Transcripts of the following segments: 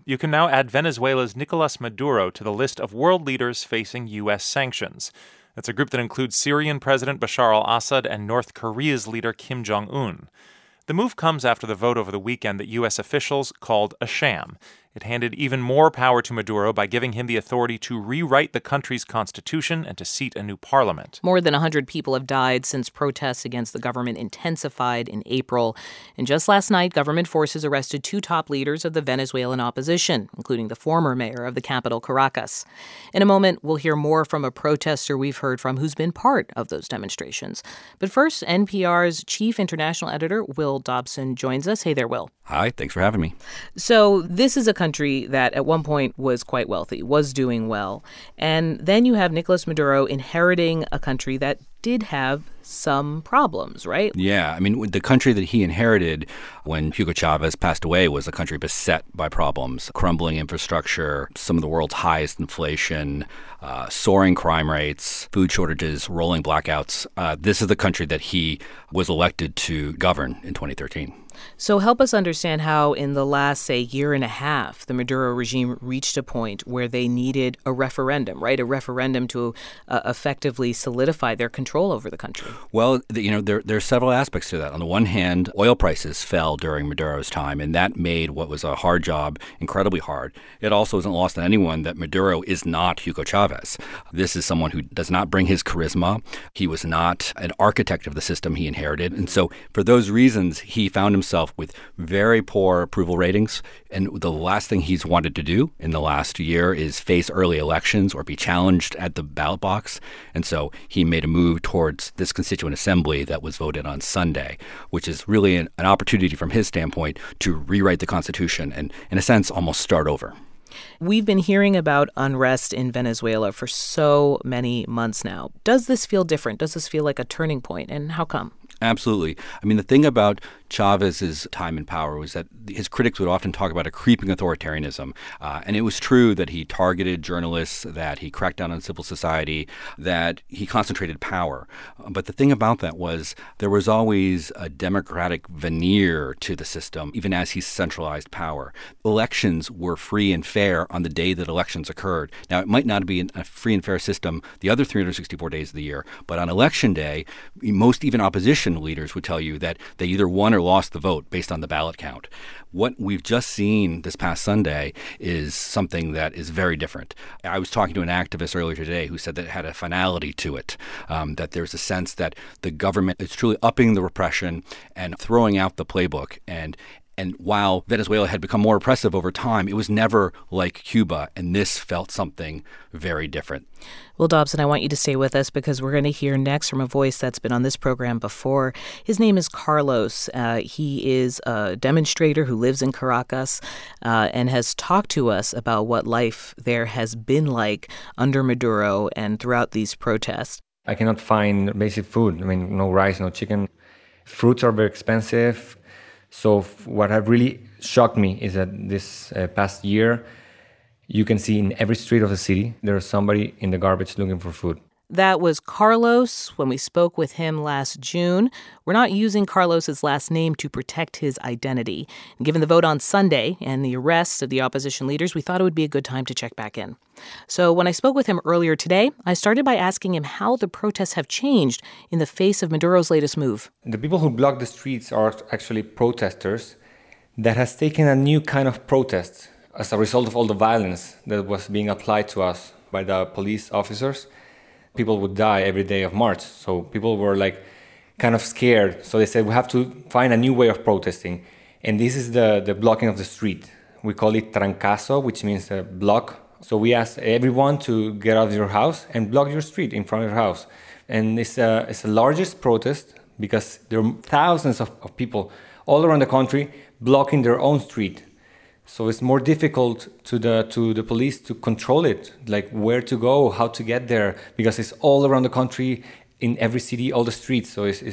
you can now add Venezuela's Nicolas Maduro to the list of world leaders facing U.S. sanctions. That's a group that includes Syrian President Bashar al-Assad and North Korea's leader Kim Jong-un. The move comes after the vote over the weekend that U.S. officials called a sham. It handed even more power to Maduro by giving him the authority to rewrite the country's constitution and to seat a new parliament. More than 100 people have died since protests against the government intensified in April. And just last night, government forces arrested 2 top leaders of the Venezuelan opposition, including the former mayor of the capital, Caracas. In a moment, we'll hear more from a protester we've heard from who's been part of those demonstrations. But first, NPR's chief international editor, Will Dobson, joins us. Hey there, Will. Hi, thanks for having me. So this is a country that at one point was quite wealthy, was doing well. And then you have Nicolas Maduro inheriting a country that did have some problems, right? Yeah, I mean, the country that he inherited when Hugo Chavez passed away was a country beset by problems, crumbling infrastructure, some of the world's highest inflation, soaring crime rates, food shortages, rolling blackouts. This is the country that he was elected to govern in 2013. So help us understand how in the last, say, year and a half, the Maduro regime reached a point where they needed a referendum, right? A referendum to effectively solidify their control over the country. Well, there are several aspects to that. On the one hand, oil prices fell during Maduro's time, and that made what was a hard job incredibly hard. It also isn't lost on anyone that Maduro is not Hugo Chavez. This is someone who does not bring his charisma. He was not an architect of the system he inherited. And so for those reasons, he found himself with very poor approval ratings. And the last thing he's wanted to do in the last year is face early elections or be challenged at the ballot box. And so he made a move towards this constituent assembly that was voted on Sunday, which is really an opportunity from his standpoint to rewrite the Constitution and, in a sense, almost start over. We've been hearing about unrest in Venezuela for so many months now. Does this feel different? Does this feel like a turning point? And how come? Absolutely. I mean, the thing about Chavez's time in power was that his critics would often talk about a creeping authoritarianism. And it was true that he targeted journalists, that he cracked down on civil society, that he concentrated power. But the thing about that was there was always a democratic veneer to the system, even as he centralized power. Elections were free and fair on the day that elections occurred. Now, it might not be a free and fair system the other 364 days of the year, but on election day, most even opposition leaders would tell you that they either won or lost the vote based on the ballot count. What we've just seen this past Sunday is something that is very different. I was talking to an activist earlier today who said that it had a finality to it, that there's a sense that the government is truly upping the repression and throwing out the playbook. And while Venezuela had become more oppressive over time, it was never like Cuba, and this felt something very different. Will Dobson, I want you to stay with us because we're going to hear next from a voice that's been on this program before. His name is Carlos. He is a demonstrator who lives in Caracas and has talked to us about what life there has been like under Maduro and throughout these protests. I cannot find basic food. I mean, no rice, no chicken. Fruits are very expensive. So what have really shocked me is that this past year, you can see in every street of the city, there's somebody in the garbage looking for food. That was Carlos when we spoke with him last June. We're not using Carlos's last name to protect his identity. And given the vote on Sunday and the arrest of the opposition leaders, we thought it would be a good time to check back in. So when I spoke with him earlier today, I started by asking him how the protests have changed in the face of Maduro's latest move. The people who block the streets are actually protesters that has taken a new kind of protest as a result of all the violence that was being applied to us by the police officers. People would die every day of March. So people were kind of scared. So they said, we have to find a new way of protesting. And this is the blocking of the street. We call it trancazo, which means a block. So we asked everyone to get out of your house and block your street in front of your house. And it's the largest protest because there are thousands of people all around the country blocking their own street. So it's more difficult to the police to control it, like where to go, how to get there, because it's all around the country, in every city, all the streets. So it's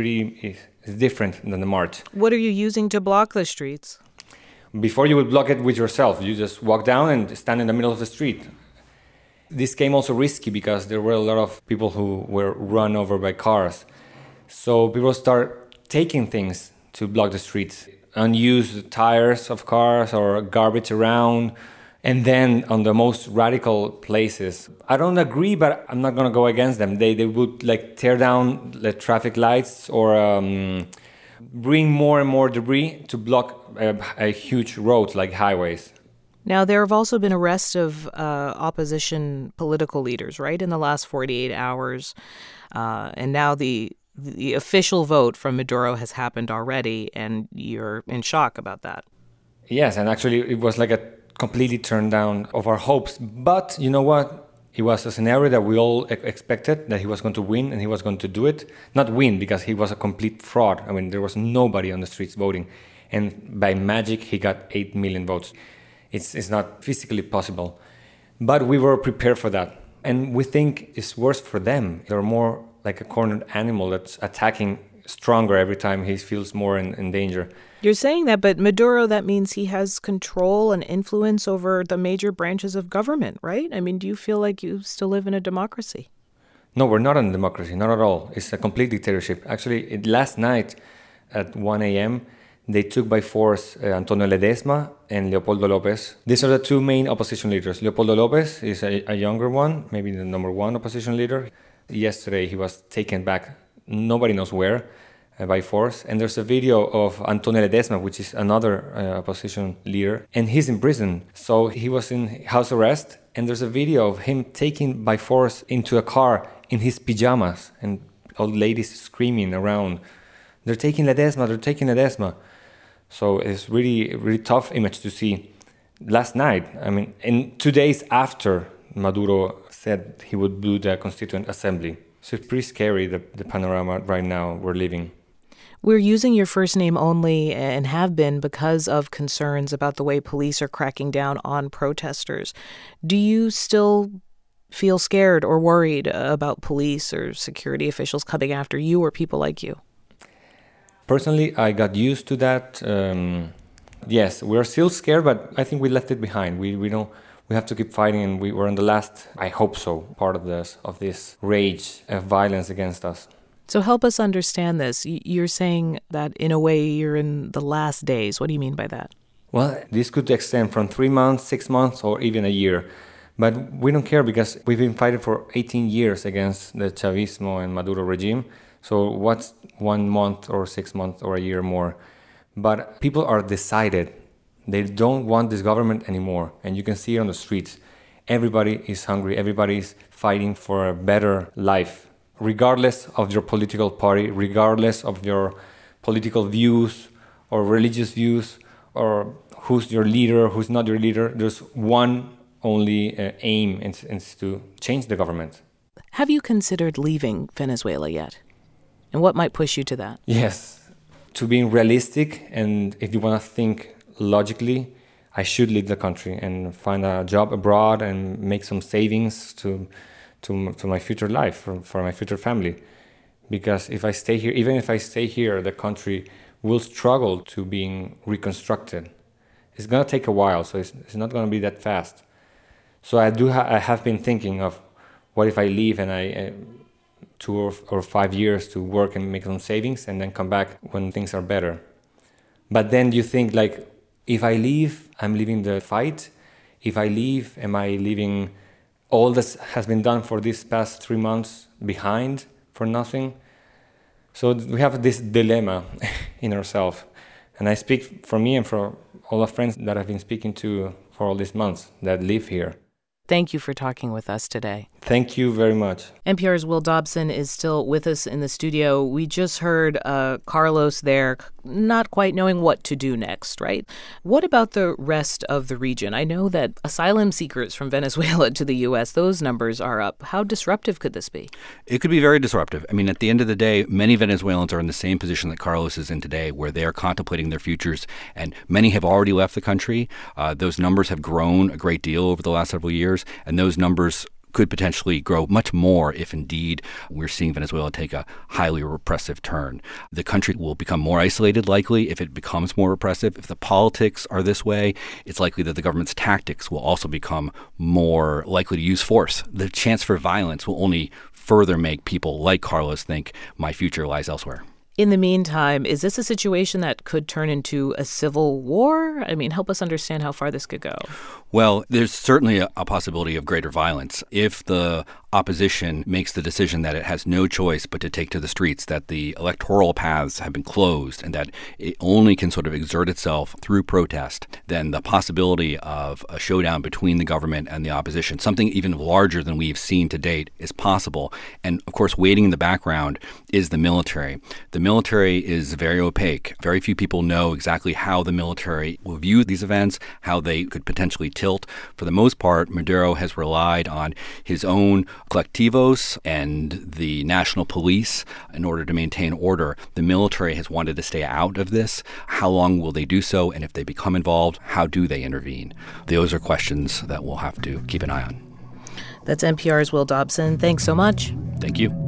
different than the march. What are you using to block the streets? Before you would block it with yourself. You just walk down and stand in the middle of the street. This came also risky because there were a lot of people who were run over by cars. So people start taking things to block the streets. unused tires of cars or garbage around. And then on the most radical places, I don't agree, but I'm not going to go against them. They would like tear down the traffic lights or bring more and more debris to block a huge roads like highways. Now, there have also been arrests of opposition political leaders, right, in the last 48 hours. And now the official vote from Maduro has happened already, and you're in shock about that. Yes, and actually it was like a completely turned down of our hopes. But you know what? It was a scenario that we all expected, that he was going to win and he was going to do it. Not win, because he was a complete fraud. I mean, there was nobody on the streets voting. And by magic, he got 8 million votes. It's not physically possible. But we were prepared for that. And we think it's worse for them. They're more like a cornered animal that's attacking stronger every time he feels more in danger. You're saying that, but Maduro, that means he has control and influence over the major branches of government, right? I mean, do you feel like you still live in a democracy? No, we're not in a democracy, not at all. It's a complete dictatorship. Actually, last night at 1 a.m., they took by force Antonio Ledesma and Leopoldo López. These are the two main opposition leaders. Leopoldo López is a younger one, maybe the number one opposition leader. Yesterday, he was taken back, nobody knows where, by force. And there's a video of Antonio Ledesma, which is another opposition leader, and he's in prison. So he was in house arrest, and there's a video of him taken by force into a car in his pajamas, and old ladies screaming around. They're taking Ledesma, they're taking Ledesma. So it's really, really tough image to see. Last night, I mean, and 2 days after Maduro said he would do the Constituent Assembly. So it's pretty scary, the panorama right now we're living. We're using your first name only and have been because of concerns about the way police are cracking down on protesters. Do you still feel scared or worried about police or security officials coming after you or people like you? Personally, I got used to that. Yes, we're still scared, but I think we left it behind. We don't. We have to keep fighting, and we're in the last, I hope so, part of this rage of violence against us. So help us understand this. You're saying that in a way you're in the last days. What do you mean by that? Well, this could extend from 3 months, 6 months, or even a year. But we don't care because we've been fighting for 18 years against the Chavismo and Maduro regime. So what's 1 month or 6 months or a year more? But people are decided. They don't want this government anymore. And you can see it on the streets. Everybody is hungry. Everybody is fighting for a better life, regardless of your political party, regardless of your political views or religious views, or who's your leader, who's not your leader. There's one only aim, and it's to change the government. Have you considered leaving Venezuela yet? And what might push you to that? Yes. To being realistic, and if you want to think logically, I should leave the country and find a job abroad and make some savings to my future life, for my future family. Because if I stay here, even if I stay here, the country will struggle to being reconstructed. It's going to take a while, so it's not going to be that fast. So I have been thinking of what if I leave and I 2 or 5 years to work and make some savings and then come back when things are better. But then you think, like, if I leave, I'm leaving the fight. If I leave, am I leaving all that has been done for these past 3 months behind for nothing? So we have this dilemma in ourselves. And I speak for me and for all the friends that I've been speaking to for all these months that live here. Thank you for talking with us today. Thank you very much. NPR's Will Dobson is still with us in the studio. We just heard Carlos there not quite knowing what to do next, right? What about the rest of the region? I know that asylum seekers from Venezuela to the U.S., those numbers are up. How disruptive could this be? It could be very disruptive. I mean, at the end of the day, many Venezuelans are in the same position that Carlos is in today, where they are contemplating their futures, and many have already left the country. Those numbers have grown a great deal over the last several years, and those numbers could potentially grow much more if indeed we're seeing Venezuela take a highly repressive turn. The country will become more isolated, likely, if it becomes more repressive. If the politics are this way, it's likely that the government's tactics will also become more likely to use force. The chance for violence will only further make people like Carlos think my future lies elsewhere. In the meantime, is this a situation that could turn into a civil war? I mean, help us understand how far this could go. Well, there's certainly a possibility of greater violence if the opposition makes the decision that it has no choice but to take to the streets, that the electoral paths have been closed, and that it only can sort of exert itself through protest. Then the possibility of a showdown between the government and the opposition, something even larger than we've seen to date, is possible. And of course, waiting in the background is the military. The military is very opaque. Very few people know exactly how the military will view these events, how they could potentially tilt. For the most part, Maduro has relied on his own colectivos and the national police in order to maintain order. The military has wanted to stay out of this. How long will they do so? And if they become involved, how do they intervene? Those are questions that we'll have to keep an eye on. That's NPR's Will Dobson. Thanks so much. Thank you.